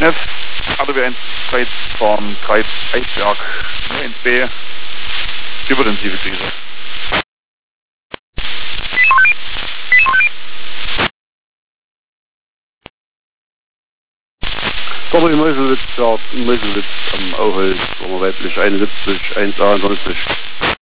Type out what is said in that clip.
F, ADW 1, Zeitfahren, 3 Eisberg, 1B, überintensive Krise. Doppel Meuselwitz, Start, Meuselwitz am Auhölz, weiblich 71, 1A 90.